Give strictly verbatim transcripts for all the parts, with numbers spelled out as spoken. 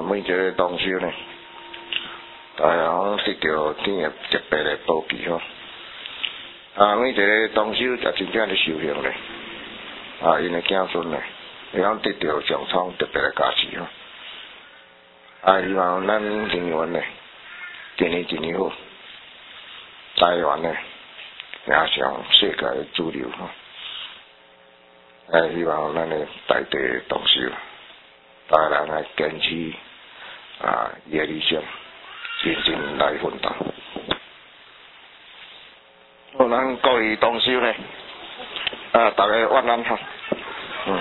啊，每一个同修呢，大家拢得到天的特别的保庇吼。啊，每一个同修也真正咧修行咧，啊，因的子孙咧，会晓得到上苍特别的加持吼。啊，希望咱人员咧，一年一年好，台湾咧也上世界的主流吼。啊，希望咱的在地同修，大家人来坚持啊，伊的理想，认真来奋斗。好，咱各位同修呢，啊，大家晚安哈。嗯。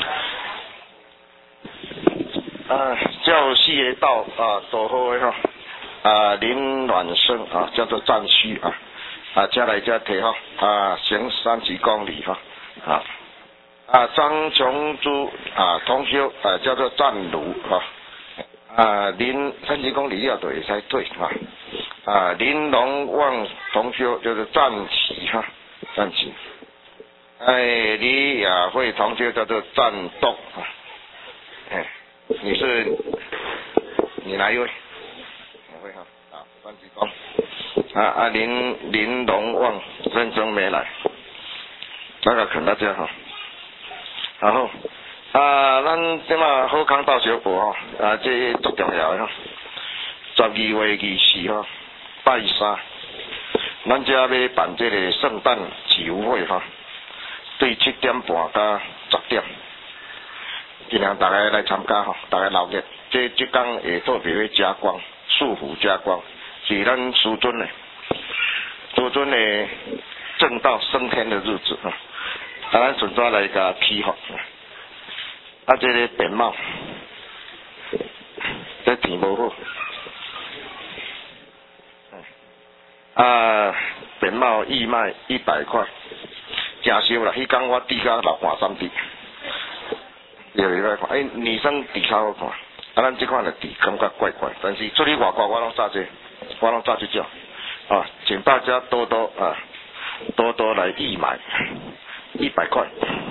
啊，叫四个道啊，做好的哈。啊，林暖生啊，叫做赞虚啊。啊，再来再提哈。啊，行三十公里哈。啊。啊，张琼珠啊，同修啊，叫做赞如哈。啊，林三十公里了就会使对哈。啊，林龙旺同修叫做赞奇哈，赞奇。哎，李雅慧同修叫做赞动啊。哎，你是你哪一位？哪位哈？啊，三十公。啊啊，林林龙旺认真没来，那个肯大家哈。然后啊，咱即马好康到小步吼，啊，这足重要的吼。十二月二十四吼，拜三，咱遮要办这个圣诞集舞会吼，对七点半到十点，尽量大家来参加吼，大家留意，这即天会特别会加光，束缚加光，是咱师尊的，师尊的正道升天的日子吼。啊，咱顺早来甲起福。啊，这个便帽，这天无好。啊，便帽义卖一百块，真俗啦！迄天我滴甲六换三滴，又一百块。哎，女生滴较好看，啊，咱这款的滴感觉怪怪，但是出去外国我拢炸这，我拢炸这种。啊，请大家多多啊，多多来义买。一百块，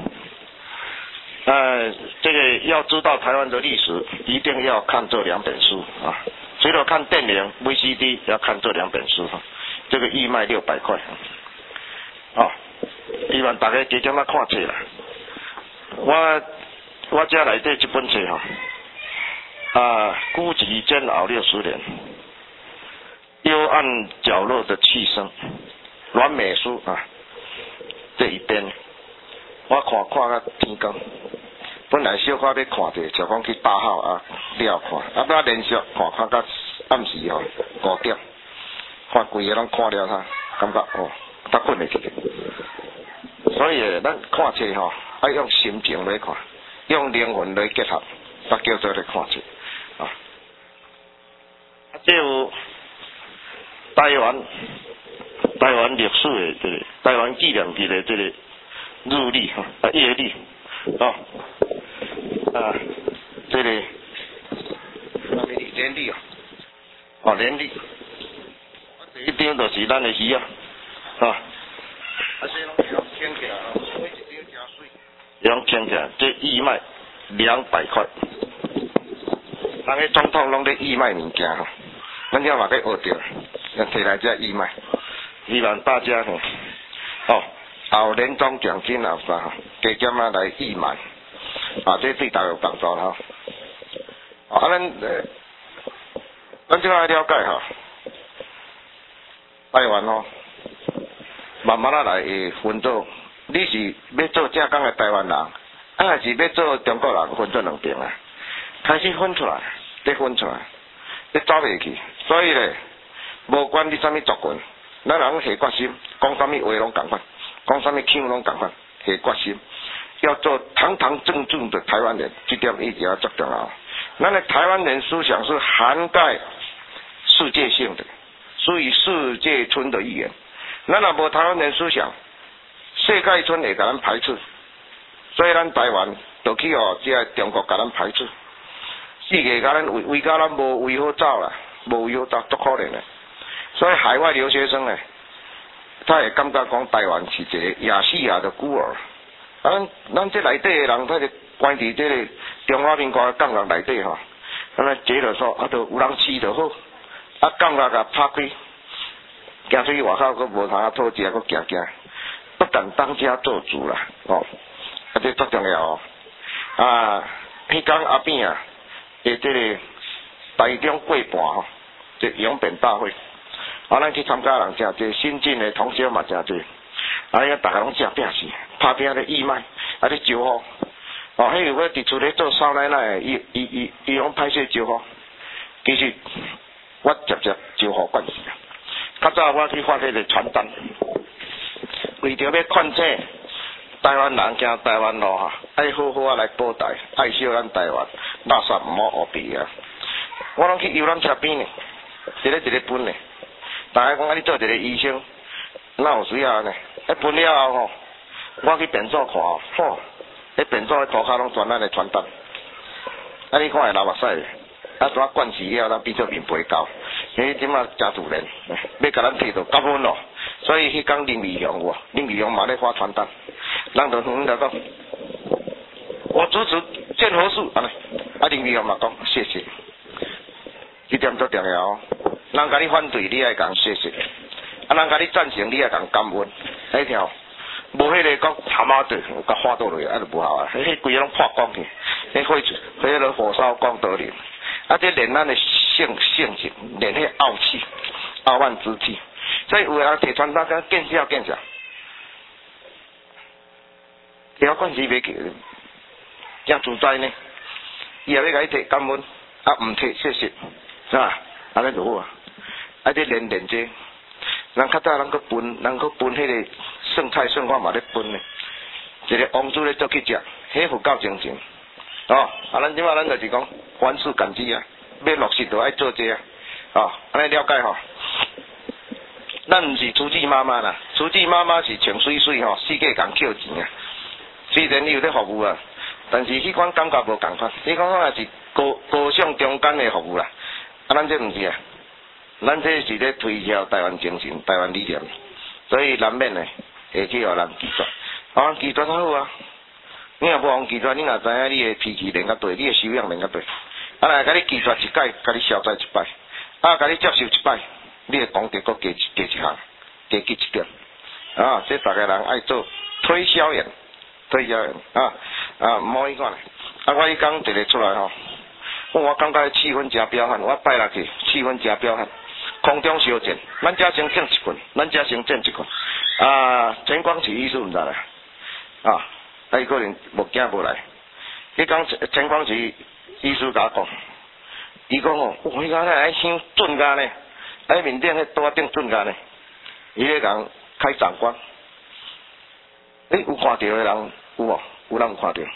呃，这个要知道台湾的历史，一定要看这两本书啊。除了看电影 V C D， 要看这两本书哈。这个义卖六百块，哦，希望大家加减仔看册啦。我我遮内底这本册哈，啊，孤寂煎熬六十年，幽暗角落的气声，阮美书啊，这一边。我看看到天光，本来小可要看者，就讲去大号啊了看，啊不连续看看到暗时吼五点，看规个拢看了哈，感觉哦，得困得去。所以咱看册吼，要用心情来看，用灵魂来结合，才叫做来看册啊。啊，这有台湾台湾历史的这个台湾纪念日的这个。日历哈啊月历哦啊这里什么历年历哦哦年历，这一张就是咱的鱼啊啊啊这拢是拢牵起来哦，每一张加水，拢牵起来，这义卖两百块，人个总统拢在义卖物件吼，咱遮嘛该学着，要摕来遮义卖，希望大家吼哦。后年终奖金后啥哈，加减啊来义卖，啊，这对大家有帮助啦哈。啊，咱呃，咱即个来了解哈，台湾吼，慢慢啊来会分做，你是要做正港的台湾人，啊还是要做中国人，分做两边啊，开始分出来，再分出来，你走袂去，所以咧，无管你啥物族群，咱人下决心，讲啥物话拢共款。讲什么腔拢共款，下决心要做堂堂正正的台湾人，这点一定要做重要。咱的台湾人思想是涵盖世界性的，属于世界村的一员。咱若无台湾人思想，世界村会甲咱排斥，所以咱台湾就去哦，即个中国甲咱排斥，世界甲咱为为甲咱无位好走啦，无位好走，足可怜的。所以海外留学生呢。他会感觉讲台湾是一个亚细亚的孤儿，咱咱这内底的人，他就关伫这个中华民国的港人内底吼， 安尼坐落所，啊，都有人饲就好，啊，感觉甲拍开，行出去外口，佫无通啊讨食，佫行行，不但当家做主啦，哦，啊，这足重要哦。啊，迄天阿扁啊，诶，这个台中过半吼，这永扁大会，啊，咱去参加人诚济，新进的同学嘛诚济，啊，伊大家拢正拼死，拍拼咧义卖，啊，咧招呼。哦，迄个我伫厝咧做少奶奶，伊伊伊伊拢歹势招呼，其实我直接招呼惯势。较早我去发迄个传单，为着要劝请台湾人行台湾路哈，爱好好啊来保台，爱惜咱台湾，垃圾毋好乌鼻啊！我拢去游览车边呢，一个一个分呢。大家讲啊，你做一个医生，哪有需要呢？一分了后吼，我去便所看吼。迄便所诶涂骹拢全咱诶传单，啊你看会流目屎咧，啊怎啊灌死了，咱变做面皮狗，迄即马真自然，要甲咱摕到高分咯。所以迄讲林义雄有，林义雄嘛咧发传单，人就哼就讲，我支持建和树，安尼，啊林义雄嘛讲谢谢，这点足重要哦。人甲你反对，你爱讲谢谢；啊人甲你赞成，你爱讲感恩，迄条。无迄个讲蛤蟆对，甲花倒落，啊就无效啊！迄迄规个拢破光去，迄火迄个火烧光倒去，啊这练咱的性性情，练迄傲气、傲慢之气。所以有人摕传单讲见笑见笑，条管是袂去，真自在呢。伊也要甲你摕感恩，啊毋摕谢谢，是吧？安尼就好啊。啊这练练这。人较早人搁分，人搁分迄个剩菜剩饭嘛咧分呢。一个王子咧做去食，迄佛教精神。哦，啊，咱即马咱就是讲凡事感激啊，要落实就爱做这啊。哦，安尼了解吼。咱毋是厨子妈妈啦，厨子妈妈是穿水水吼，世界共扣钱啊。虽然你有咧服务啊，但是迄款感觉无共款。你讲讲也是高高尚中间的服务啦，啊，咱这毋是啊。咱这是咧推销台湾精神、台湾理念，所以难免呢会去互人拒绝。啊，拒绝较好啊！你若无互拒绝，你若知影你的脾气练较对，你的修养练较对。啊，来甲你拒绝一摆，甲你消灾一摆；啊，甲你接受一摆，你的功德搁加加一项，加记一点。啊，这大家人爱做推销员，推销员啊啊，唔好伊看。啊，我迄讲一个出来吼，我感觉气氛真彪悍，我拜落去气氛真彪悍。空中相见，咱遮先见一群，咱遮先见一群。啊，陈光启医师毋知啦，啊，伊可能无惊无来。迄讲陈光启医师甲我讲，伊讲哦，我迄个咧想准家呢，喺面顶迄桌顶准家呢，伊咧讲开长官。你有看到的人有无？有人有看到？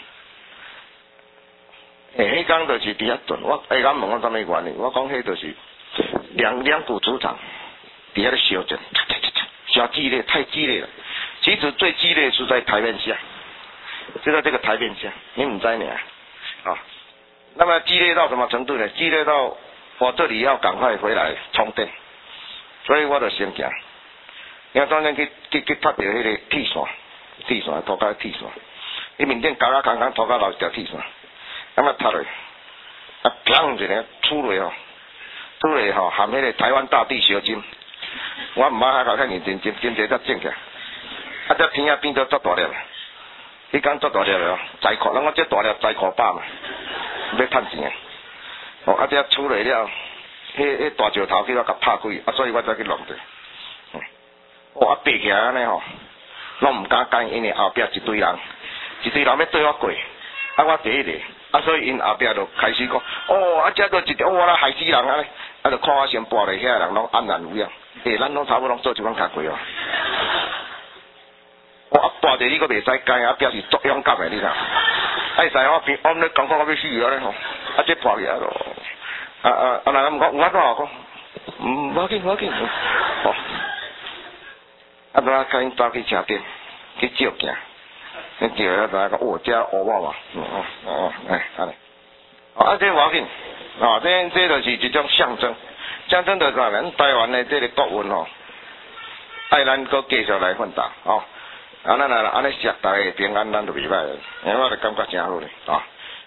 诶，迄讲就是伫遐准，我下敢问我啥物原因？我讲迄就是。两两股主场底下的修正，小激烈，太激烈了。其实最激烈是在台面下，就在这个台面下，你唔知呢啊？那么激烈到什么程度呢？激烈到我这里要赶快回来充电，所以我就先行。因为当然去去去拍到迄个铁线，铁线拖到铁线，伊面顶搞啊空空拖到老一条铁线，咁啊拍落，啊砰一下出落哦。出来吼，含迄个台湾大地小金，我毋捌遐个遐认真，真真侪才种起来。啊，这天啊变做足大粒，迄间足大粒哦，财库，咱我这大粒财库百嘛，要趁钱。哦，啊，这出来了，迄迄大石头叫我甲拍开，啊，所以我才去弄着。嗯，哦，啊，爬起来安尼吼，拢毋敢干，因为后壁一堆人，一堆人要对我过，啊，我第一个。啊，所以因后壁就开始讲，哦，啊，遮个一条我来害死人啊咧，啊，就看我先跋咧，遐人拢安然无恙。诶，咱拢差不多拢做一款工课哦。我啊，跋着你阁袂使干啊，表示足勇敢诶，你知？爱使我边，我咧讲讲我要死了咧吼，啊，这跋起来咯。啊啊啊！人毋讲，有法度讲，唔要紧，要紧。哦，啊，拄仔甲因走去车顶去照镜。你叫了大家讲，哦，这乌毛嘛，哦哦哦，哎，安尼，啊，这无要紧，啊，这这就是一种象征，象征着啥？咱台湾的这个国运吼，爱咱搁继续来奋斗，哦，啊，咱来安尼食，大家平安，咱就袂歹，因为我就感觉真好咧，啊，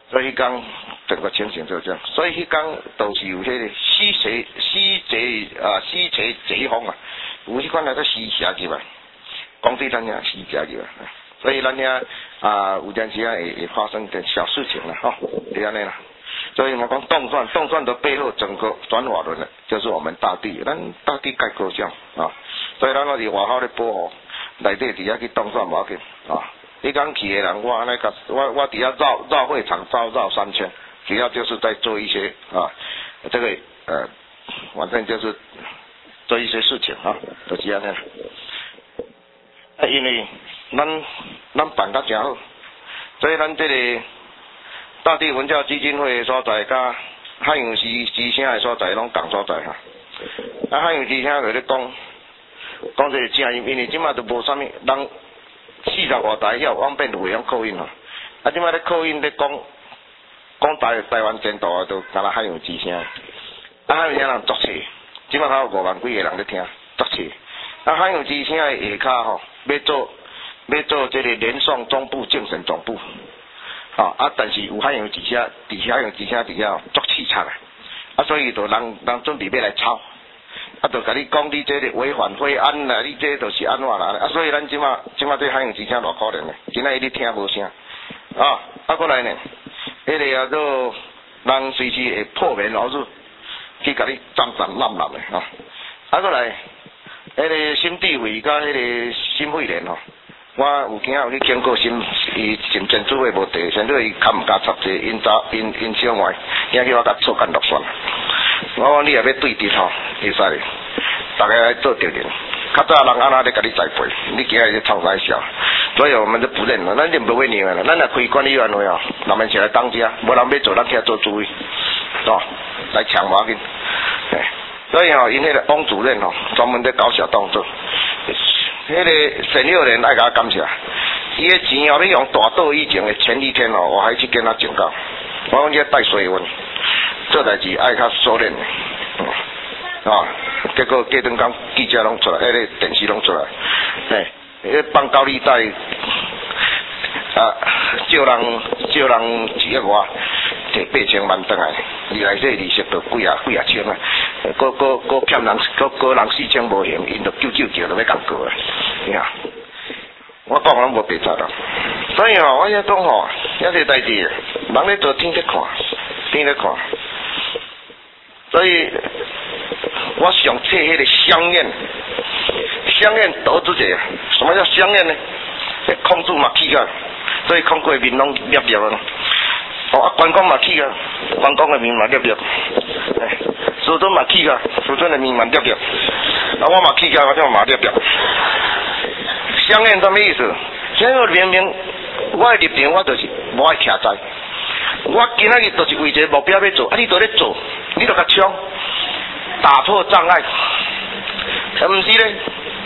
所以讲整个情形就这样，所以迄讲都是有迄个西邪西邪啊西邪贼风啊，有迄款来个西邪入来，讲对咱遐西邪入来，所以咱遐啊有阵时啊会会发生点小事情啦，吼、哦，就安尼啦。所以我讲动转，动转的背后整个转法轮呢，就是我们大地，咱大地该高兴啊。所以咱我是外口咧保护，内底伫遐去动转无要紧啊。你讲去的人，我安尼甲我我伫遐绕绕会场绕绕三圈，主要就是在做一些啊，这个呃，反正就是做一些事情啊，就是安尼。啊，因为咱咱办得真好，所以咱这个大地文教基金会的所在，甲海洋之之声的所在，拢共所在哈。啊，海洋之声就咧讲讲这个声音，因为即马都无啥物人。四十外台也有往变会用口音吼，啊，即摆咧口音咧讲讲台台湾前途啊，都敢若海洋之声，啊，海洋之声人足济，即摆还有五万几个人咧听，足济。啊，海洋之声的下骹吼，要做要做这个连宋中部精神总部，吼、哦、啊，但是有海洋之声，伫海洋之声伫遐足凄惨啊，啊，所以就人人准备要来抄。啊，就甲你讲，你这个违反会安啦，你这就是安怎啦？啊，所以咱即马即马这海洋之声偌可怜呢，今仔日你听无声啊，啊，过来呢，迄、那个啊做人随时会破门而入，去甲你斩斩烂烂的啊，啊，过来，迄、那个心地会甲迄个心肺连吼，我有今仔有去经过心，伊前前主委无地，现在伊较毋敢插这因早因因小外，今日我甲错干落算。我讲你也要对敌吼，会使哩，大家来做调研。较早人安那咧甲你栽培，你今日就创啥笑？所以我们就不认了，咱就不会认了。咱若开管理委员会哦，人们起来当家，无人要做，咱起来做主委，哦，来抢无要紧。所以哦，因迄个汪主任哦，专门在搞小动作。迄个沈六人爱甲感谢，伊个钱哦，要用大刀以前的前一天哦，我还去跟他警告，我讲这带水温。做代志爱较收敛的，嗯，啊，结果过顿讲记者拢出来，迄个电视拢出来，嘿，迄放高利贷，啊，叫人叫人一个外摕八千万转来，你来这利息都几啊几啊千啊，个个个骗人，个个人四千无还，因就九九九都要共过啊，你看，我讲拢无白杂啦，所以吼，我遐讲吼，遐个代志，人咧做天在看，天在看。所以，我想切迄个香烟，香烟投资者，什么叫香烟呢？控制嘛起个，所以控制面拢裂裂啊。哦，观光嘛起个，观光的面嘛裂裂。哎，苏州嘛起个，苏州的面嘛裂裂。啊，我嘛起个，我就嘛裂裂。香烟什么意思？香烟明明我的立场，我就是无爱徛在。我今仔日就是为一个目标要做，啊，你都咧做，你就甲冲，打破障碍，啊，毋是咧。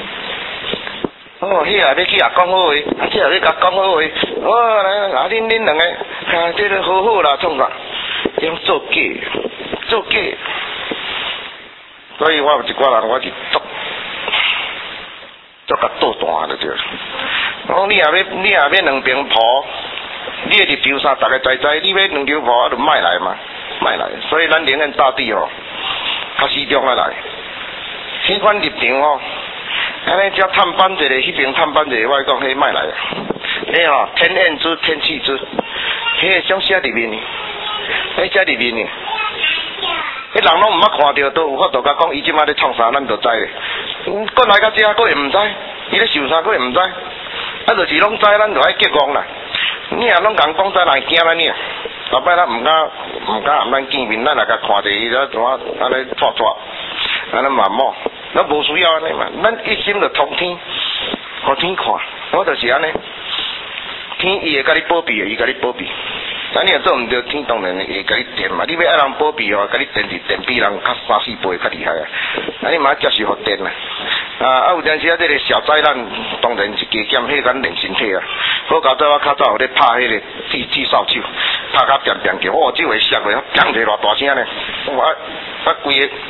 哦，迄下要去也讲好话，啊，这下要甲讲好话，哦，来，啊，恁恁两个，啊，这个好好啦，创啥？用做假，做假。所以我有一寡人，我是做，做甲倒弹就对了。我讲你也要，你也要两边抱。你的立场啥，大家知知，你要两条跑，啊，就卖来嘛，卖来。所以咱连任大地哦，较始终啊来。迄款立场哦，安尼只探班一个，迄边探班一个，我讲迄卖来。迄哦，天厌之，天弃之，迄个想写入面，迄写入面呢。迄人拢毋捌看到，都有法度甲讲，伊即摆咧创啥，咱就知咧。嗯，过来到遮，佫会毋知，伊咧想啥，佫会毋知。啊，就是拢知，咱就爱结光啦。你也拢讲讲在人惊咱呢，后摆咱毋敢毋敢含咱见面，咱也甲看着伊了怎啊安尼拖拖，安尼慢慢，咱无需要安尼嘛，咱一心就通天，互天看，我就是安尼，天伊会甲你保庇，伊甲你保庇，但你若做毋对，天当然会甲你电嘛，你要爱人保庇哦，甲你电是电比人较三四倍较厉害啊，啊你嘛接受互电啊。啊！啊，有阵时啊，这个小灾难当然是加减迄咱练身体啊。好佳早我较早有咧拍迄个气气扫帚，拍甲变变叫，哦，手会摔落，砰一偌大声呢。我啊规个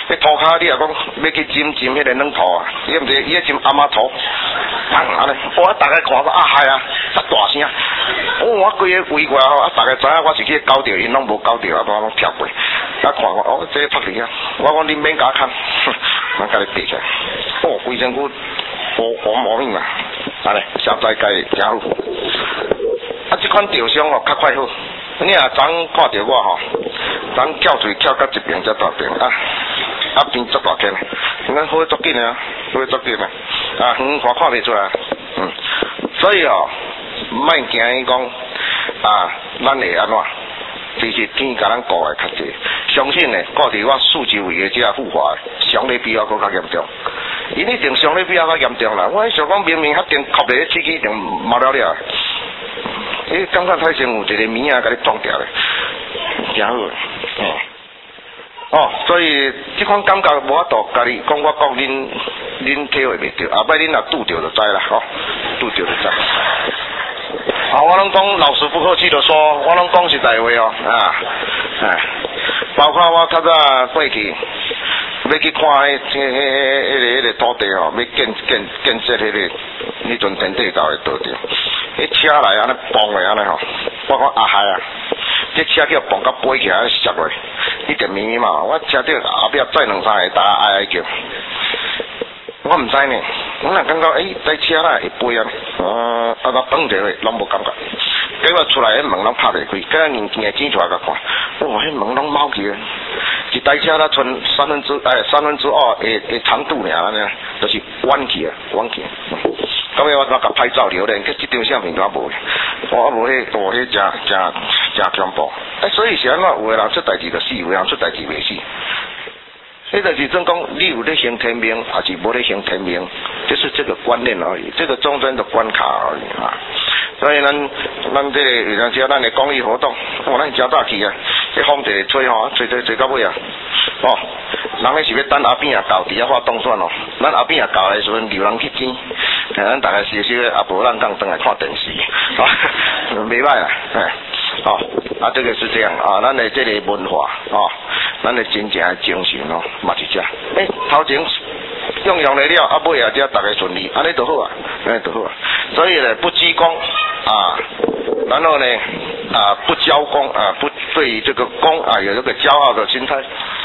迄涂骹你若讲要去浸浸迄个软土啊，伊毋是伊迄浸阿妈土，砰安尼，我大概看到啊嗨啊，煞大声，哦我规个围过吼，啊大家知影我是去搞着，因拢无搞着，啊我拢跳过，啊看我哦这拍你啊，我讲你免甲看，我甲你爬起来，哦规身躯乌黄毛面嘛，安尼小灾该真好。啊，即款吊伤吼较快好。你若昨看着我吼，昨翘嘴翘到一边才大边啊，啊边足大间，咱好足紧啊，好足紧啊，啊远看看袂出来，嗯，所以哦，莫惊伊讲啊，咱会安怎？其实天甲咱顾的较济，相信呢，顾伫我四周围的这些腐化，伤咧比我搁较严重。因一定伤咧比我较严重啦。我想讲明明遐定哭咧，喙齿一定毛了了。伊感觉太像有一个物啊，甲你撞掉咧，真好。哦，哦，所以即款感觉无法度，家己讲我讲恁恁体会袂着，后摆恁若拄着就知啦，吼、哦，拄着就知。啊，我拢讲老实不客气的说，我拢讲实在话哦，啊，哎，包括我较早过去要去看迄迄迄迄个迄个土地吼，要建建建设迄个迄阵田地道的道场，迄车来安尼蹦的安尼吼，我讲啊嗨啊，这车叫蹦到飞起来摔落，一点咪咪嘛，我车顶后壁载两三个大哀哀叫。我唔知呢，我若感觉诶，在车啦会飞啊，呃，啊，我放一下拢无感觉，结果出来迄门拢拍袂开，今日硬硬挤出来甲看，哇，迄门拢猫起，一台车啦，剩三分之哎三分之二的的长度尔安尼，就是弯起啊，弯起。咁样我我甲拍照留咧，佮即张相片我无，我无迄无迄真真真恐怖。哎，所以是安怎有个人出代志就死，有个人出代志袂死。迄就是真讲，你有咧行天命，还是无咧行天命，就是这个观念而已，这个中间的关卡而已啊。所以咱咱这个有阵时咱的公益活动，哦，咱较早去啊，这风一吹吼，吹吹吹到尾啊，哦，人咧是要等阿扁啊到，伫遐发动算哦，咱阿扁啊到的时阵，有人去捡，咱大概是说啊，无咱当转来看电视，啊，袂歹啊，哎。哦，啊，这个是这样啊，咱的这个文化哦，咱的真正的精神哦，嘛是这样。诶、欸，头前用用来了，啊尾啊，这大家顺利，安尼就好啊，安尼就好啊。所以呢，不居功啊，然后呢啊，不骄功啊，不对于这个功啊有这个骄傲的心态，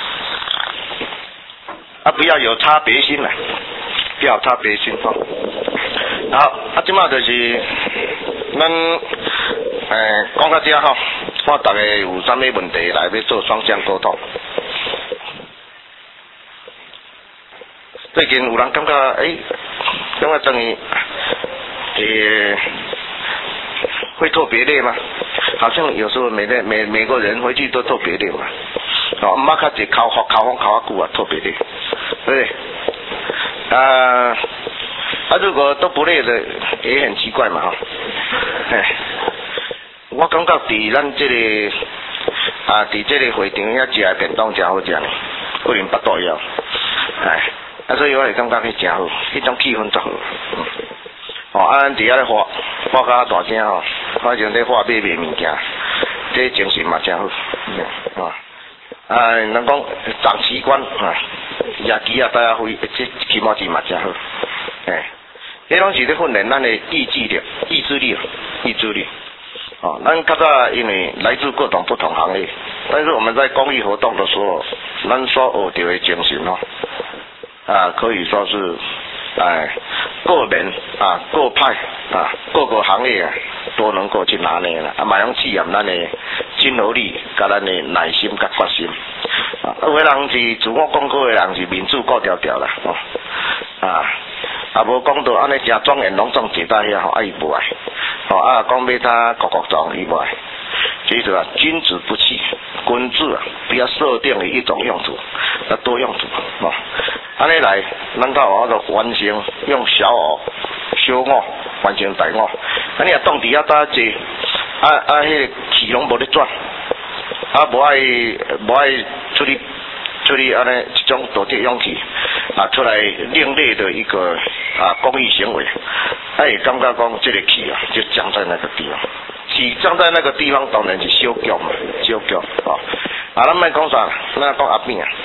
啊，不要有差别心了，不要有差别心哦。好，啊，即马就是咱。诶，讲到这吼，看大家有啥物问题来要做双向沟通。最近有人感觉诶，感觉等于诶会特别累吗？好像有时候每个每每个人回去都特别累嘛。哦，毋捌较一考考考风考较久啊，特别累，对不对？啊，啊，如果都不累的，也很奇怪嘛哈。哎。我感觉伫咱这个啊，伫这个会场遐食的便当真好食呢，可能巴肚枵，哎，啊所以我会感觉迄真好，迄种气氛足好。嗯、哦，啊咱伫遐咧画，画甲大声吼，反正咧画买卖物件，这精神嘛真好。嗯、啊，啊，人讲长器官啊，野鸡啊，大家飞，这起码是嘛真好。哎，迄拢是咧训练咱的意志力、意志力、意志力。哦，咱较早因为来自各种不同行业，但是我们在公益活动的时候，咱所学到的精神哦，啊，可以说是，哎，个人啊、各派啊、各个行业啊，都能够去拿捏了，啊，马上体验咱的亲和力、甲咱的耐心、甲决心。啊，有的人是自我讲过的人是面子顾条条啦，哦，啊。啊，无讲到安尼真庄严隆重坐在遐吼，啊伊无爱，吼啊讲要他国国状伊无爱，其实啊，君子不器，君子啊，不要设定的一种用途，要多用途，吼、哦，安尼来，咱到我就完成用小我、小我完成大我，安尼啊当伫遐搭坐，啊啊迄个气拢无咧转，啊无爱无爱出去。处理安尼一种独特勇气啊，出来另类的一个啊公益行为，哎，感觉讲这个气啊，就僵在那个地方，气僵在那个地方，当然是小脚嘛，小脚啊。啊，咱莫讲啥，咱讲阿扁啊，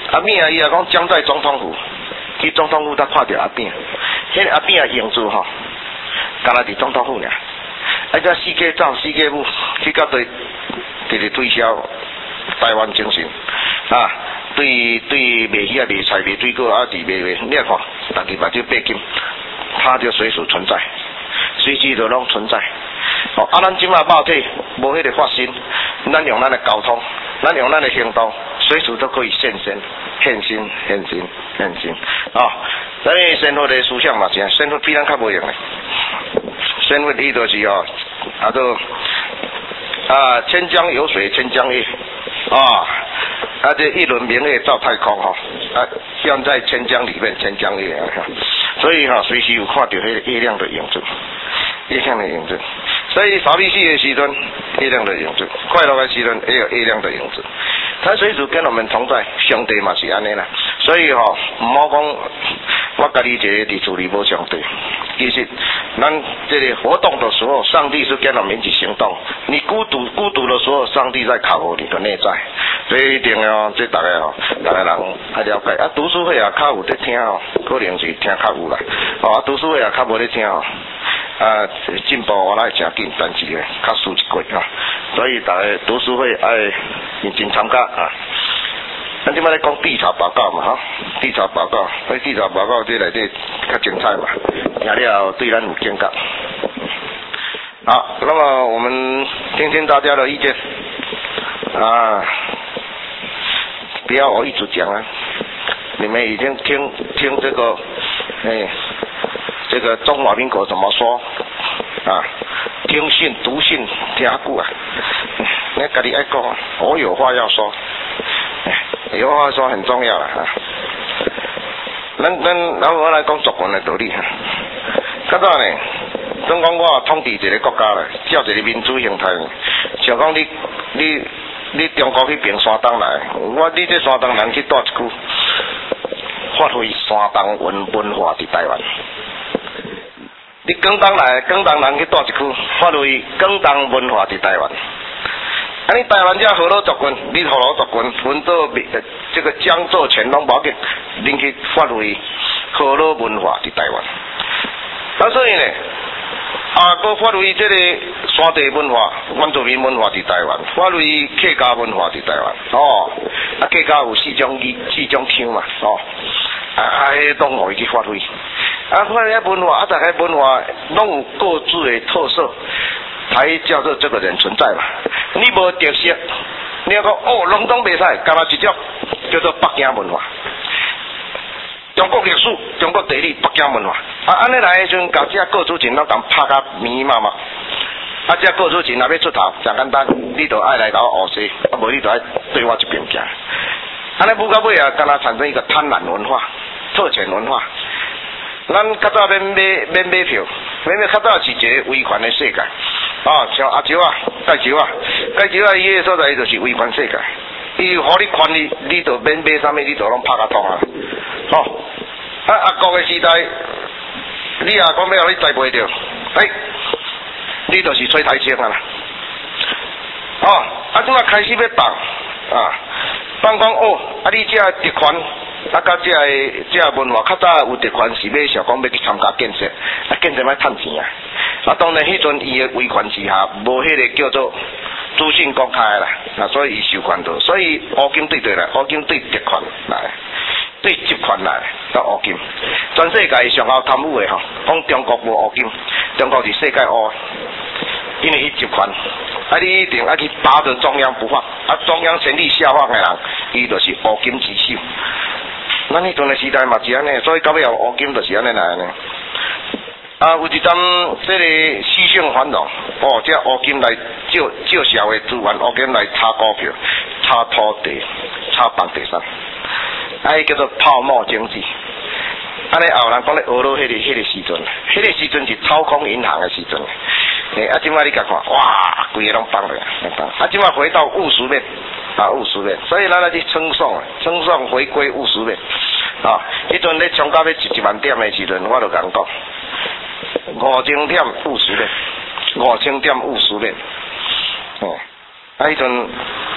阿扁啊，伊也讲将在总统府，去总统府才看到阿扁，迄个阿扁的样子吼，干那伫总统府尔，啊，这四界走，四界舞，去到对，直直推销台湾精神啊，对对卖鱼啊、卖菜、卖水果啊，伫卖卖，你看，大家目睭白金，它就随时存在，随时都拢存在。哦，啊，咱即马肉体无迄个发生，咱用咱的交通，咱用咱的行动，随时都可以现身、现身、现身、现身。哦，所以生活的思想嘛是，生活比咱较无用的。生活伊就是哦，啊都啊千江有水千江月，啊，啊这一轮明月照太空哈、哦，啊像在千江里面千江月啊，所以哈、哦、随时有看到迄个月亮的影子，月亮的影子。所以傻逼死的时阵，月亮的影子；快乐的时阵，也有月亮的影子。他随时跟我们同在，上帝嘛是安尼啦。所以吼、哦，唔好讲我家己一个伫厝里无上帝。其实，咱这个活动的时候，上帝是跟我们一起行动。你孤独孤独的时候，上帝在考核你的内在。所以一定哦，这大家哦，大家人爱了解。啊，读书会啊，较有在听哦，可能是听较有啦。哦，读书会啊，较无在听哦。啊，进步我来诚紧，但是咧较输一过啊，所以大家读书会爱认真参加啊。咱即摆咧讲调查报告嘛，哈，调查报告，迄调查报告这内底较精彩嘛，听了后对咱有见解。好，那么我们听听大家的意见啊，不要我一直讲啊，你们已经听听这个，哎。这个中华民国怎么说啊？听信读信听久啊，你家己爱讲，我有话要说，有话说很重要啦啊。咱咱咱我来讲族群的道理哈。较早呢，总讲我统治一个国家咧，照一个民主形态，像讲你你你中国去平山东来，我你这山东人去住一区，发挥山东文文化伫台湾。你广东来，广东人去住一区，发挥广东文化伫台湾。啊，你台湾这河洛族群，你河洛族群分到这个江浙全拢无要紧，恁去发挥河洛文化伫台湾。啊，所以呢，啊，搁发挥这个山地文化、原住民文化伫台湾，发挥客家文化伫台湾。哦，啊，客家有四种语、四种腔嘛，哦，啊，啊，迄拢互伊去发挥。啊，发挥文化，啊，大家文化拢有各自的特色，才叫做这个人存在嘛。你无特色，你要讲哦，拢总袂使，干那一种叫做北京文化。中国历史、中国地理、北京文化，啊，安尼来的时阵，甲这各族群拢共拍甲密密麻麻。啊，这各族群若要出头，真简单，你就爱来甲我学习，啊，无你就爱对我一边行。安尼不到尾啊，敢若产生一个贪婪文化、特权文化。咱较早免买免买票，免买较早是一个威权的世界，啊，像阿周啊、介周啊、介周啊，伊个所在就是威权世界，伊互你权利，你就免买啥物，你就拢拍甲通啊，吼、哦，啊阿国的时代，你啊讲要互你栽培着，哎，你就是吹台青啊啦，哦，啊怎啊开始要放啊，放讲哦，啊你这特权。啊，甲这个这个文化较早有特权是要想讲要去参加建设，啊建设要趁钱啊。啊，当然迄阵伊的威权之下，无迄个叫做资讯公开啦，啊，所以伊受权到，所以乌金对对来，乌金对特权来，对集权来，到乌金。全世界上后贪污的吼，讲中国无乌金，中国是世界乌，因为伊集权，啊你一定要去打着中央不放，啊中央权力下放的人，伊就是乌金之手。咱迄阵的时代嘛是安尼，所以到尾后乌金就是安尼来呢。啊，有一站这个思想繁荣，哦，这乌金来借借社会资源，乌金来炒股票、炒土地、炒房地产，啊，叫做泡沫经济。安尼后人讲咧俄罗迄个迄个时阵，迄个时阵是操控银行的时阵。诶，啊，即摆你甲看，哇，规个拢放落来，啊，即摆回到务实面。啊，务实面，所以咱来去称颂啊，称颂回归务实面。啊，迄阵咧冲到要一一万点的时阵，我就甲讲，五千点务实面，五千点务实面。哦，啊，迄阵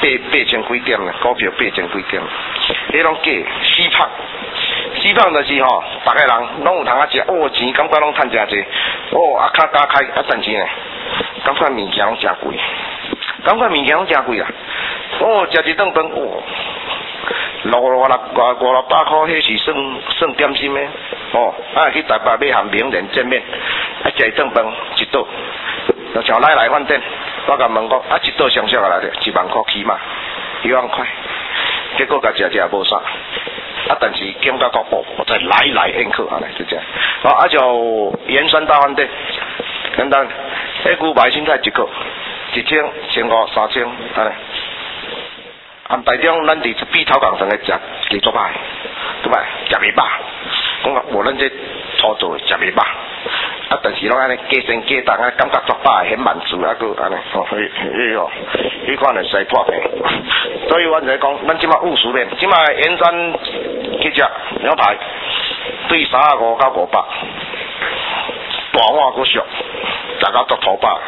八八千几点啦，股票八千几点，迄拢假死胖，死胖就是吼，逐个人拢有通啊食，哦钱感觉拢趁诚济，哦啊卡加开啊赚钱诶，感觉物件拢诚贵，感觉物件拢诚贵啦，哦食一顿饭哦。六六六五五六百块，迄是算算点心诶。哦，啊去台北买含名人见面，啊食一顿饭一桌，就像来来饭店，我甲问讲，啊一桌上少来着，一万块起码，一万块，结果甲食食无啥，啊但是感觉讲哦，我再来来宴客安尼就这样。哦啊就盐酸大饭店，简单，迄牛排凊彩一个，一千、千五、三千安尼。安排中，咱伫比头港上个食加足歹，对吧？食袂饱，讲啊，无咱这操作食袂饱，啊，但是拢安尼加升加重啊，感觉足饱，很满足啊，佮安尼，哦，迄迄哦，迄款会使破病。所以阮就讲，咱即马务实面，即马盐山去食牛排，对三十五到五百，大碗佮俗，食到足土饱。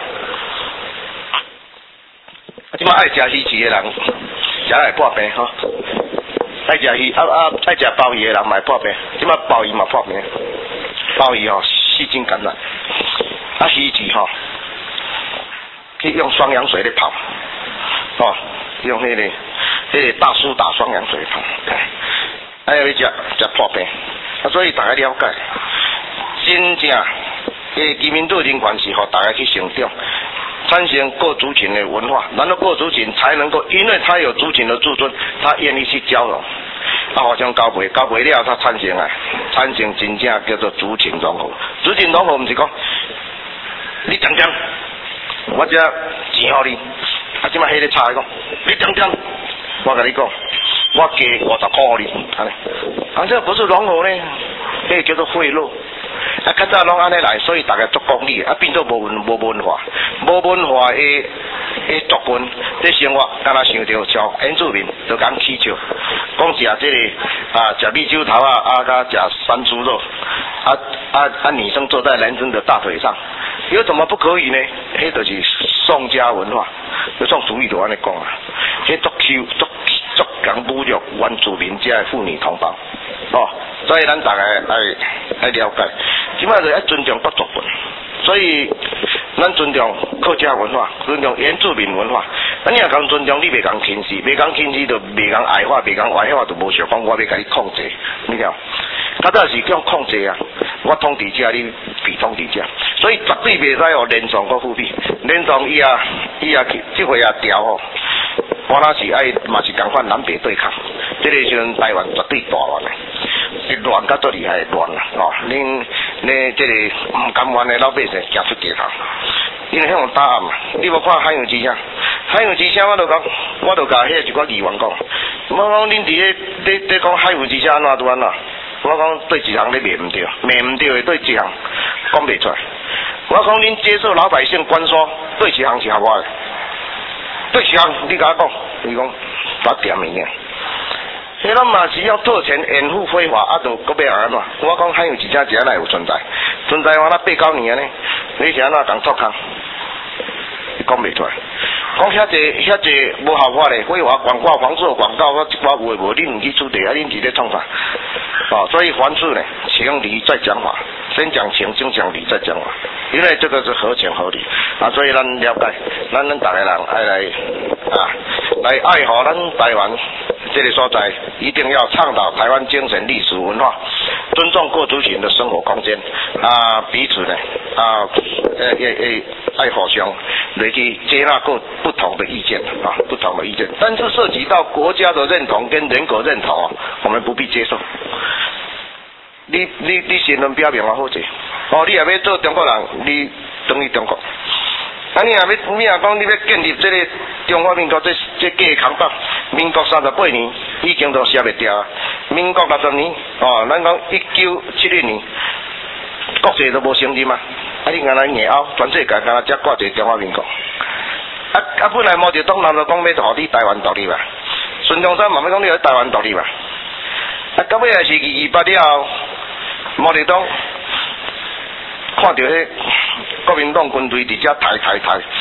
即马爱食鱼翅的人。食来破病吼，爱食鱼啊啊爱食鲍鱼的人嘛会破病，即马鲍鱼嘛破病，鲍鱼吼细菌感染，啊鱼翅吼，去用双氧水来泡，哦，用迄、那个迄、那个大苏打双氧水泡，哎，要食食破病，啊所以大家了解，真正诶基民主人权是互大家去成长。参行各族群的文化，然后各族群才能够，因为他有族群的自尊，他愿意去交流。啊，好像交陪，交陪了他参行啊，参行真正叫做族群融合。族群融合唔是讲你讲讲，我只钱互你，啊，即摆迄个差讲，你讲讲，我跟你讲，我加五十块互你，安尼，啊，这不是融合呢，迄个叫做贿赂。啊，较早拢安尼来，所以大家做功利，啊变做无文无文化，无文化的的族群，这生活敢若想着像原住民，就讲乞笑，讲食这个啊食米酒头啊，啊甲食山猪肉，啊啊啊女生坐在男生的大腿上，有怎么不可以呢？迄就是宋家文化，就宋主义就安尼讲啊，迄足羞足足讲侮辱原住民遮的妇女同胞，哦，所以咱大家爱爱了解。即摆就要尊重各族群，所以咱尊重客家文化，尊重原住民文化。咱若讲尊重，你袂讲轻视，袂讲轻视就袂讲矮化，袂讲矮化就无想讲我要甲你控制，你了？较早是叫控制啊，我统治者，你被统治者，所以绝对袂使哦连上个复辟，连上伊啊伊啊即回啊调吼。我那是爱嘛是共款南北对抗，这个时阵台湾绝对大乱诶，乱甲足厉害乱啦，哦，恁恁这个唔甘愿诶老百姓行出街头，因为迄种答案嘛，你无看海洋之声，海洋之声我就讲，我就甲迄一个议员讲，我讲恁伫咧咧咧讲海洋之声安怎拄安怎，我讲对一项咧骂唔对，骂唔对诶对一项讲袂出来，我讲恁接受老百姓关说，对一项是合我诶。对象，你甲我讲，伊讲我点物件，迄咱嘛是要特权掩护非法，啊，就搁要安怎？我讲还有一只只哪有存在？存在我那八九年呢，你是安怎讲作工？你讲袂出来。讲遐济遐济无合法的，非法广告、黄色广告，我我有诶无？恁唔去处理啊？恁伫咧创啥？哦，所以凡事呢，情理再讲法，先讲情，先讲理，再讲法，因为这个是合情合理啊。所以咱了解，咱咱大家人爱来啊，来爱护咱台湾这个所在，一定要倡导台湾精神、历史文化，尊重各族群的生活空间啊，彼此呢啊，呃也也爱互相来去接纳各不同的意见啊，不同的意见，但是涉及到国家的认同跟人格认同啊，我们不必接受。你你你新闻表明啊好者，哦，你也要做中国人，你等于中国。啊，你也要你也讲你要建立这个中华民国这这假的空洞，民国三十八年已经都写袂掉啊。民国六十年，哦，咱讲一九七零年，国际都无承认嘛。啊，你原来硬拗，全世界敢若只挂一个中华民国。啊啊，本来毛泽东人就讲要互你台湾独立嘛，孙中山慢慢讲你要台湾独立嘛。啊，到尾也是二二八了后，毛泽东看到迄国民党军队伫遮抬抬抬抬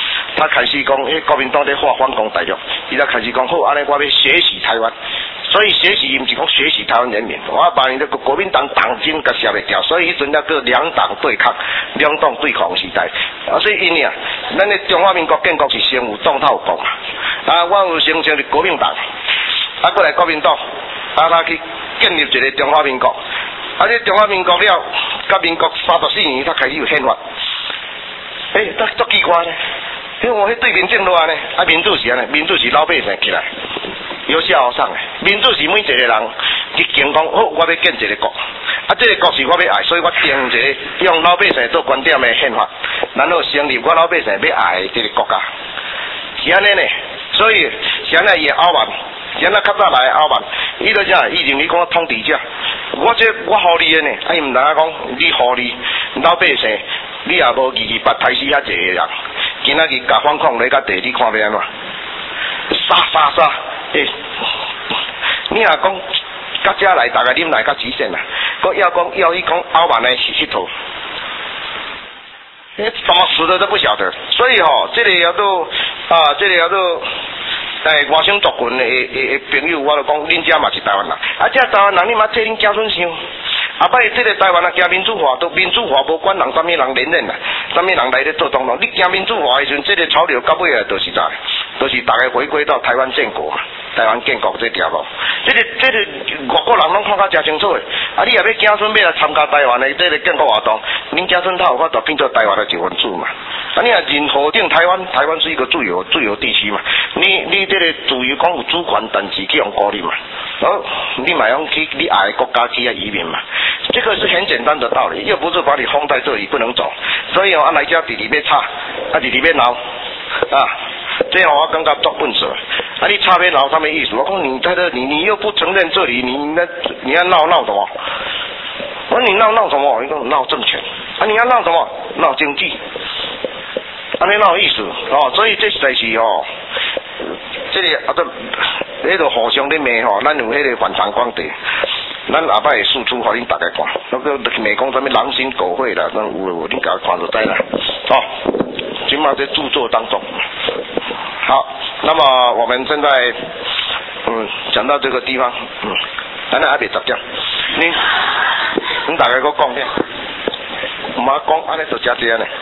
他开始讲，迄国民党在画反攻大陆，伊才开始讲好，安尼我要学习台湾。所以学习毋是讲学习台湾人民，我把你这个国民党党军甲消袂掉，所以迄阵那个两党对抗、两党对抗时代。啊，所以因呀，咱的中华民国建国是先有党透国啊，我有形成的国民党，啊，过来国民党，啊，他去建立一个中华民国，啊，这中华民国了，甲民国三十四年才开始有宪法。诶、欸，足奇怪呢，因为我迄对面正路安尼，啊，民主是安尼，民主是老百姓起来。由下而上诶，民主是每一个人去竞讲，好，我要建一个国，啊，这个国是我要爱，所以我定一个用老百姓做观点的宪法，然后成立我老百姓要爱的这个国家，是安尼呢。所以是安尼伊傲慢，是安尼较早来傲慢，伊就啥，伊认为讲统治者，我这我互你的呢，啊，伊毋知影讲你互你老百姓，你也无义义把台死遐济个人，今仔日甲反抗来甲地，你看要安怎？杀杀杀！诶、欸，你若讲到遮来，大家啉来较极限啦。我要讲要伊讲傲慢的是迄套，你怎么死的都不晓得。所以吼、哦，这里叫做啊，这里叫做诶外省族群的的的朋友，我就讲恁遮嘛是台湾人，啊，遮台湾人你嘛替恁子孙想。啊，摆这个台湾啊，行民主化，都民主化无管人啥物人连任啦，啥物人来咧做总统，你行民主化的时阵，这个潮流到尾啊，就是啥，就是大家回归到台湾建国嘛，台湾建国这条路，这个这个外国人拢看甲真清楚的，啊，你也要子孙要来参加台湾的这个建国活动，恁子孙他有法度变做台湾的一份子嘛，啊，你也认否定台湾，台湾是一个自由自由地区嘛，你你这个自由讲有主权，但是去用孤立嘛，哦，你嘛用去你爱的国家去啊移民嘛。这个是很简单的道理，又不是把你封在这里不能走，所以哦，啊来家弟弟要吵，啊弟弟要闹，啊，这样我感觉作笨死，啊你吵要闹什么意思？我讲你在这你你又不承认这里，你那你要闹闹什么？我说你闹闹什么？你说闹政权，啊你要闹什么？闹经济，啊你闹意思哦，所以这实在是哦，这里啊都那个互相咧骂吼，咱有迄个反常光地。咱下摆会输出，互恁大家看。那个美讲什么狼心狗肺啦，那有有，恁家看就知啦。好，今嘛在著作当中。好，那么我们现在嗯讲到这个地方，嗯，咱还袂十点，你恁大家搁讲咧，唔好讲安尼就真济安尼。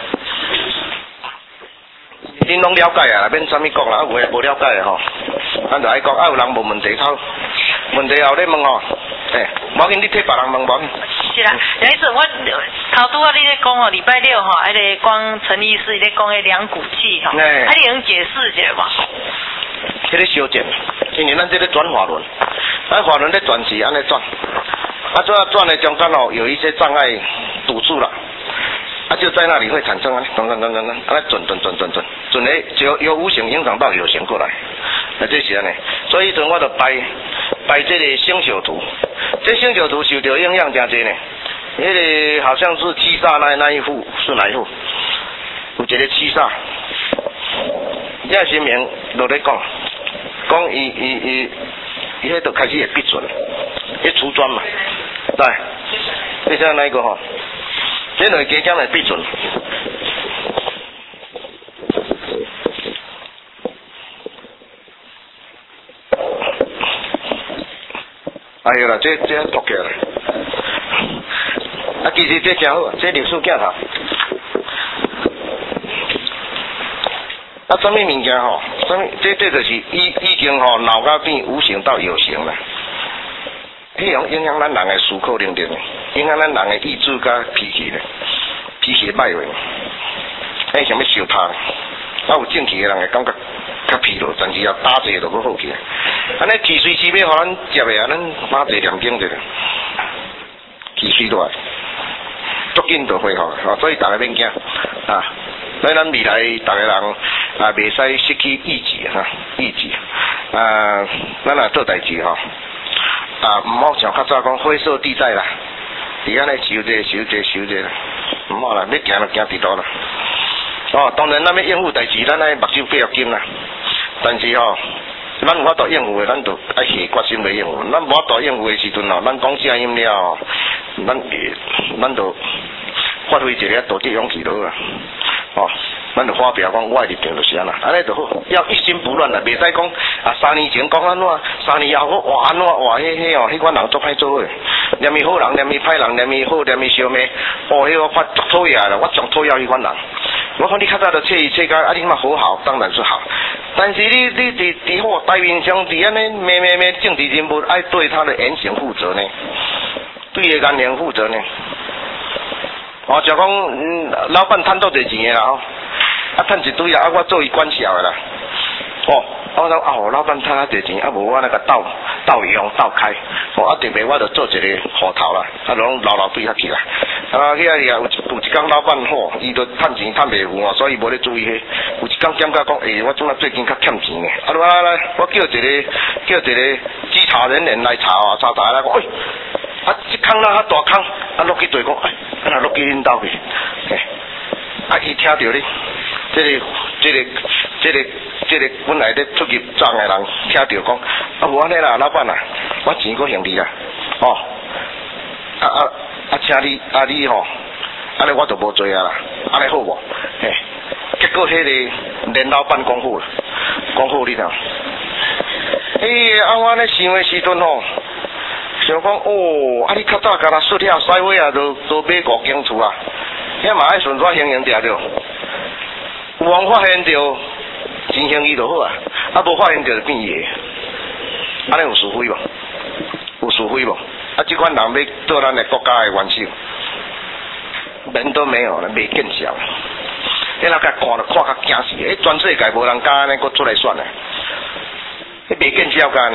恁拢了解啊，免啥物讲啦，有诶无了解诶吼，咱就爱讲，啊有人无问题头，问题后咧问吼。诶，无紧，你替别人问无紧。 是啦，有一次我头拄啊，你咧讲吼，礼拜六吼，迄个光陈医师咧讲迄两股气吼，啊，你能解释一下无？ 迄个修正，因为咱这个转法轮，咱法轮咧转是安尼转，啊，这转的中间哦，有一些障碍堵住了。啊，就在那里会产生啊，转转转转转，啊，转转转转转，转诶，就由无形影响到有形过来，啊，这是安尼。所以迄阵我就摆摆这个星宿图，这星宿图受到影响真济呢。迄个好像是七煞那那一幅是哪一幅？有一个七煞，叶新明落咧讲，讲伊伊伊伊迄度开始会闭准，迄瓷砖嘛，对，你像那个吼。这两个加减来闭准，哎呀啦，这这脱起来，啊，其实这真好，这历史镜头，啊，什么物件吼？什么？这这就是已已经吼脑壳变无形到有形了。迄种影响咱人的思考能力，影响咱人的意志甲脾气咧，脾气歹话，迄想要烧他，啊有正气的人会感觉较疲劳，但是要打坐就要好起来。安尼气随时要互咱接的啊，咱打坐念经者，气随落来，足紧就恢复啊！所以大家免惊啊！咱咱未来大家人啊，袂使失去意志哈，意志啊，咱若做代志吼。啊，唔好像较早讲灰色地带啦，伫安尼收者收者收者啦，唔好啦，要行就行伫倒啦。哦，当然咱要应付代志，咱爱目睭闭要紧啦。但是吼、哦，咱有法度应付的，咱就爱下决心来应付。咱无法度应付的时阵吼，咱讲声音了，咱咱就发挥一个道德勇气落啊。 哦，咱就发表讲我的立场就是安那，安尼就好，要一心不乱啦，袂使讲啊三年前讲安怎，三年后我换安怎换，迄迄哦，迄款人做歹做诶，念伊好人，念伊歹人，念伊好，念伊相骂，哦，迄个发足讨厌啦，我最讨厌迄款人。我讲你较早就切伊切开，啊你嘛好好，当然是好。但是你你伫伫好台面上，伫安尼骂骂骂政治人物，爱对他的言行负责呢，对伊言行负责呢。哦，就讲嗯，老板赚多侪钱的啦吼，啊赚一堆啦，啊我做伊管销的啦。哦，我讲啊，老板赚啊侪钱，啊无我那个斗斗用斗开，哦啊特别我就做一个户头啦，啊拢老老对下去啦。啊，遐也有有一工老板吼，伊都趁钱趁袂有哦，所以无咧注意迄。有一工感觉讲，诶、欸，我怎啊最近较欠钱呢？啊，来来，我叫一个叫一个稽查人员来查啊，查查来讲，喂、欸，啊，这坑啦，较大坑，啊落去对讲，哎、欸，啊落去恁兜去，嘿、欸，啊伊听到咧，这个这个这个这个本来咧出去赚的人听到讲，啊无安尼啦，老板啊，我钱搁还你啦，哦，啊啊。啊，请你啊你吼，安尼我就无做啊啦，安尼好无？嘿，结果迄个连老板讲好啦，讲好你听。哎，啊我安尼想的时阵吼，想讲哦，啊你较早甲他说遐西话啊，都都买五间厝啊，遐嘛爱顺续经营着着，有人发现着真生意就好啊，啊无发现着就变野，安尼有是非无？有是非无？啊，这款人要做咱的国家的元首，人都没有了，没见效。你那甲看了看甲惊死，诶，全世界无人敢安尼，佫出来选的，你没见效干呢？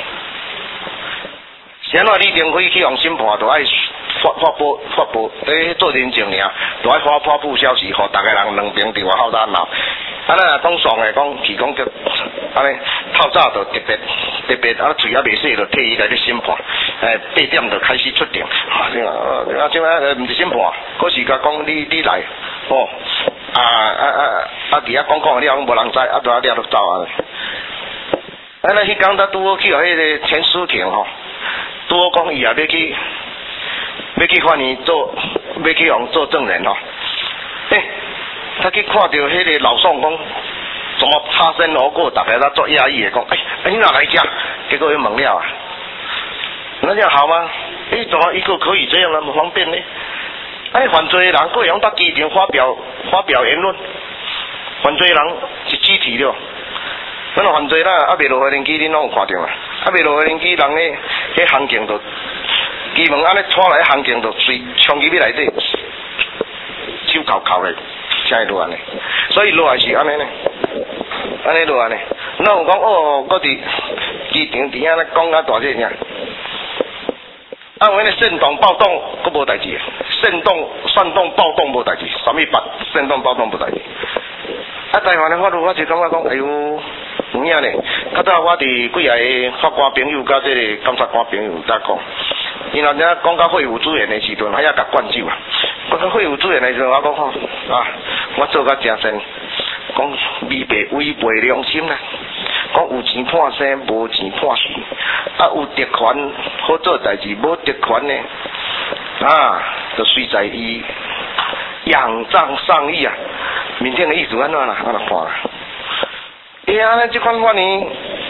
现在李登辉去用审判，都爱发发布发布，诶，做认证尔，都爱发发布消息，互大家人两边伫外口热闹。啊，咱若讲爽诶，讲提供叫安尼透早就特别特别，啊，嘴也袂洗，就替伊来咧审判。诶，八点就开始出庭，啊，这啊，啊，这啊，毋是审判，嗰时甲讲你你来，哦，啊啊啊啊，伫遐讲讲了，无人知，啊，就啊了就走啊。啊，咱迄工才拄好去互迄个陈思婷吼，拄好讲伊也要去要去法院做，要去用做证人吼，诶。他去看到迄个老宋讲，怎么擦身而过，大家都做压抑的讲，哎，你哪来家？结果又问了啊，那这样好吗？哎，怎么一个可以这样那么方便呢？哎，犯罪人可以用到机场发表发表言论，犯罪人是集体的，咱犯罪啦，啊，未落回人机恁拢有看到啊，啊，未落回人机人咧，迄行径就，基本安尼拖来行径就随冲入去内底，手扣扣咧。才会落安尼，所以落来是安尼呢，安尼落安尼。咱有讲哦，我伫机场伫遐咧讲啊大只尔，啊，有迄个煽动暴动，佫无代志；煽动、煽动、暴动无代志，什么办？煽动、暴动无代志。啊，台湾的法律我就感觉讲，哎呦，有影咧。较早我伫几个法官朋友甲这个检察官朋友在讲，因为人讲到废物资源的时阵，还要甲灌酒啊。我讲废物资源的时阵，我讲吼啊，我做甲真深，讲违背违背良心啦。讲有钱判生，无钱判死。啊，有特权好做代志，无特权呢，啊，就随在伊仰仗上意啊。明天的意思安怎啦？安怎看啦？哎呀，咱这款法呢，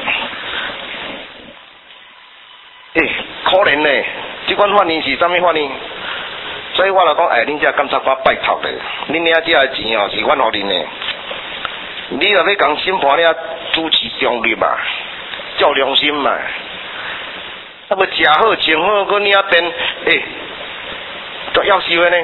哎，可怜呢，这款法呢是啥物法呢？所以我来讲，哎，恁这检察官拜托咧，恁遐这钱哦是阮互恁的，你若要讲审判了，主持中立嘛，照良心嘛，啊要食好穿好，搁你遐边，哎，都要收的呢，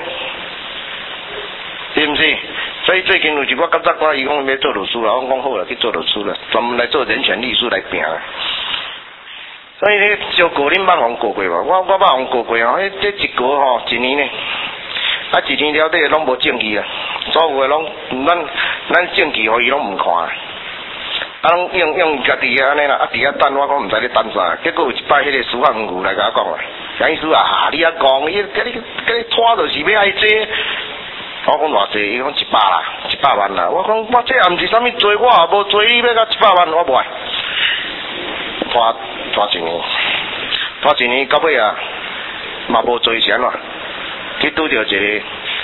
是毋是？所以最近有一个检察官，伊讲要做律师啦，我讲好啦，去做律师啦，专门来做人权律师来拼啦。所以你小过恁捌互过过无？我我捌互过过吼，迄这一个吼一年呢，啊一年了底拢无证据啊，所有的拢咱咱证据互伊拢唔看啊，啊拢用用家己安尼啦，啊伫遐等我讲毋知咧等啥，结果有一摆迄个司法员来甲我讲啊，杨医师啊，哈你遐讲，伊甲你甲你拖着是要爱坐。我讲偌济，伊讲一百啦，一百万啦。我讲我这也毋是啥物做，我也无做，你要甲一百万，我无爱。拖拖一年，拖一年到尾啊，嘛无做是安怎？去拄着一个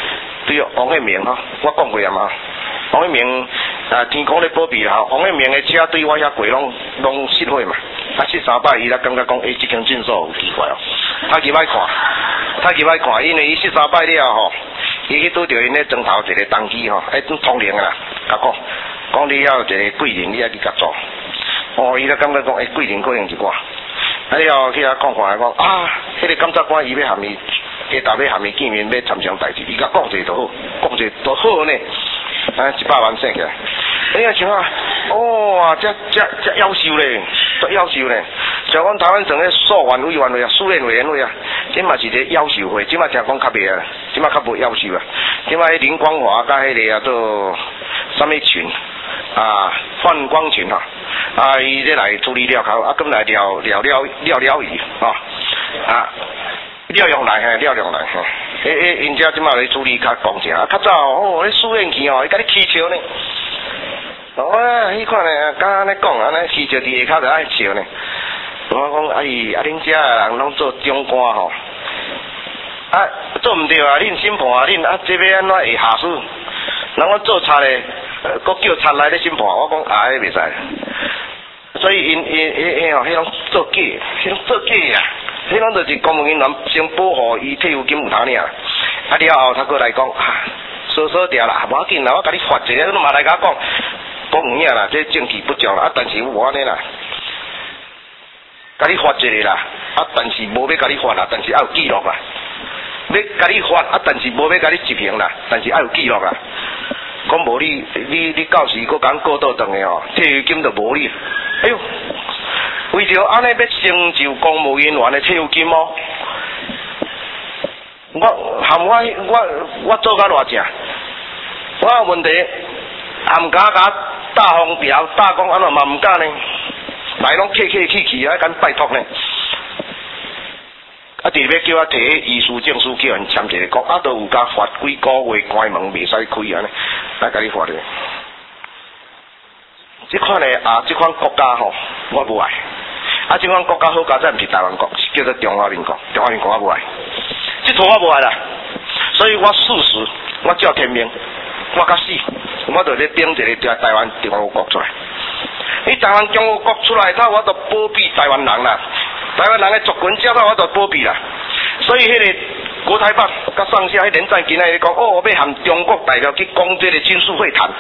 对哦，王一鸣吼，我讲过啊嘛，王一鸣啊天公咧保庇啦，王一鸣的车对我遐过拢拢失火嘛，啊七三百伊才感觉讲，诶，这间诊所有奇怪哦，他去摆看，他去摆看，因为伊七三百了吼，伊去拄着因咧砖头一个登记吼，诶，通灵啊，甲讲，讲你要有一个贵人，你要去甲做，哦，伊才感觉讲，诶，贵人可能一寡。啊！了去遐看看，讲啊，迄、那个检察官伊要含伊，下昼要含伊见面，要参详代志，伊甲讲者就好，讲者就好呢。啊，一百万省起来，哎呀，像啊，哇，这这这夭寿咧，都夭寿咧。像阮台湾省咧数万委员会啊，司法委员会啊，即嘛是一个夭寿会，即嘛听讲较袂啊，即嘛较无夭寿啊。即嘛迄林光华甲迄个啊做什么群啊，范光群哈。啊，伊咧来处理了后，啊，咁来了了了了了伊，吼，啊，了用来嘿，了用来嘿，诶诶，因遮即马咧处理较公正，啊，较早哦，咧书院去哦，伊甲你起笑呢，哦，迄款咧，刚刚咧讲啊，咧起笑伫下骹就爱笑呢，我讲阿姨，啊，恁遮人拢做中官吼，啊，做毋对啊，恁审判啊，恁啊，这要安怎会下水？人我做贼咧，搁叫贼来咧审判，我讲啊，迄袂使。所以因因因因哦，迄种做假，迄种做假啊，迄种就是公务人员先保护伊退休金有头领，啊了后他过来讲啊，说说掉啦，无要紧啦，我甲你发一个，你嘛来甲我讲，讲有影啦，这证据不足啦，啊但是无安尼啦，甲你发一个啦，啊但是无要甲你发啦，但是要有记录啦，要甲你发啊，但是无要甲你执行啦，但是要有记录啦。讲无你，你你到时佫讲过倒转的哦，退休金就无你。哎呦，为着安尼要成就公务人员的退休金哦，我含我我我做甲偌正，我有问题含甲甲大风表大讲安怎嘛毋敢呢？来拢客客气气啊，敢拜托呢？啊！伫要叫我摕迄医师证书叫人签一个，讲啊，都有甲罚几个月关门，袂使开安尼，来甲你罚咧。即款咧啊，即款国家吼，我无爱。啊，即款国家好佳哉，毋是台湾国，是叫做中华民国。中华民国我无爱，即套我无爱啦。所以我誓死，我叫天命，我甲死，我就咧顶一个台台湾中华国出来。你台湾中华国出来，他我就保庇台湾人啦。台湾人的族群交到我就保庇啦，所以迄个国台办甲上下迄连战今仔日讲，哦，要含中国代表去讲这个军事会谈。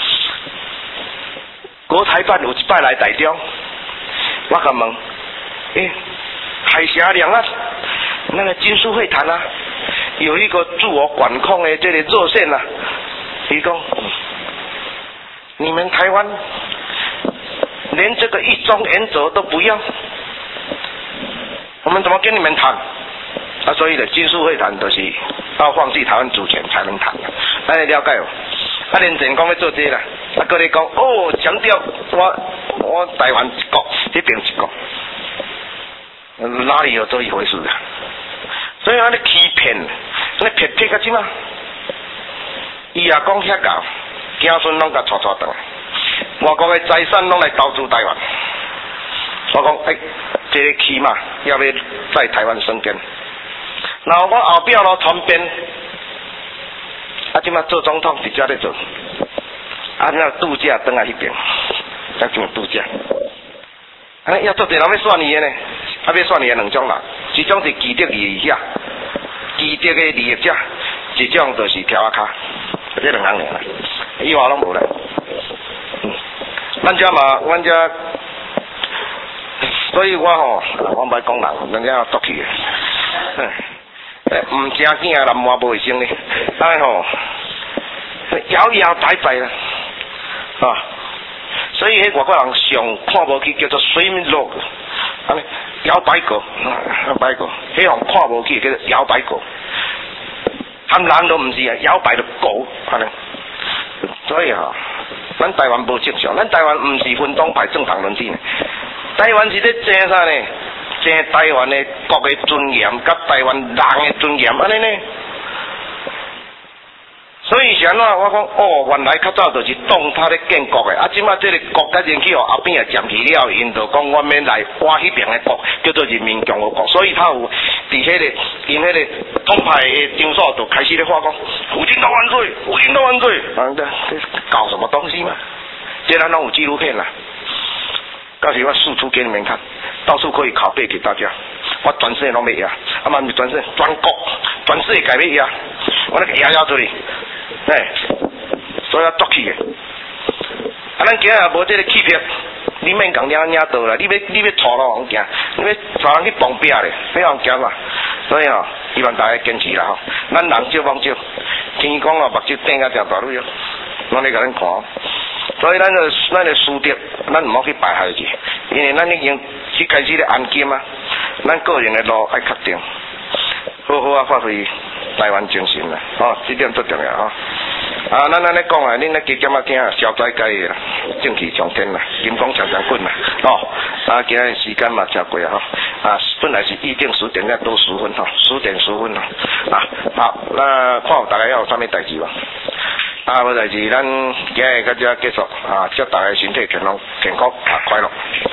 国台办有一摆来台中，我甲问，诶、欸，海峡两岸那个军事会谈啊，有一个自我管控的这个热线啊，伊讲，你们台湾连这个一中原则都不要。我们怎么跟你们谈？啊，所以呢，军事会谈都是要放弃台湾主权才能谈的，大家了解哦。啊，连前讲要做这个啦，啊，搁咧讲哦，强调我我台湾一国，这边一国，哪里有这一回事啊？所以安尼欺骗，安尼骗骗个怎啊？伊也讲遐搞，子孙拢甲带带倒来，外国的财产拢来投资台湾。我讲，哎、欸，这个起码要要在台湾生根。然后我后壁咯传遍，啊，即马做总统直接咧做，啊，那度假登来迄边，才怎度假？啊，要做一人要选伊的呢，啊，要选伊的两种人，一种是既得利益者，既得的利益者，一种就是跳啊卡，这两人尔啦，以外拢无啦。嗯，咱遮嘛，阮遮。所以我吼，我唔爱讲人，人家捉去嘅，诶，唔正经啊，南话无卫生咧，哎吼，摇摇摆摆啦，啊，所以迄外国人上看无起叫做水面落，安尼摇摆狗，摇摆狗，迄种看无起叫做摇摆狗，含人都唔是啊，摇摆的狗，安尼，所以吼，咱台湾无正常，咱台湾唔是分党派政党论治呢。台湾是咧争啥呢？争台湾的国的尊严，甲台湾人的尊严，安尼呢？ 所以是安怎？我讲哦，原来较早就是动他咧建国的，啊，即马这个国甲人去哦后边也占去了，因就讲我们来挖迄边的国，叫做人民共和国。所以他有伫迄、那个因迄个统派的场所就开始咧发讲，胡锦涛万岁，胡锦涛万岁，啊，这搞什么东西嘛？这咱拢有纪录片啦，到时我输出给你们看，到处可以拷贝给大家。我全世界拢要压，啊嘛唔是全世界，全国、全世界要压，我那个压压出去，哎，所以要作起的。啊，咱今日无这个欺骗，你免讲领领倒啦，你要你要错咯，我惊，你要找人去绑壁咧，不要惊嘛。所以哦，希望大家坚持啦吼，咱人少帮少，天公哦目睭瞪啊正大路哟，我咧甲咱看。所以咱个咱个输掉，咱唔好去败害去，因为咱已经去开始咧安监啊，咱个人的路爱确定，好好啊发挥台湾精神啦，哦，这点最重要啊。啊，咱安尼讲啊，恁咧加减啊听消灾解的啦，正气上天啦，金光常常滚啦，哦，啊，今日时间嘛真过啊，哈，啊，本来是预定十点，要多十分哈，十点十分啦，啊，好，那看大家有啥物代志吧。啊，无代志，咱今日到这结束啊，祝大家身体健康、健康啊，快乐。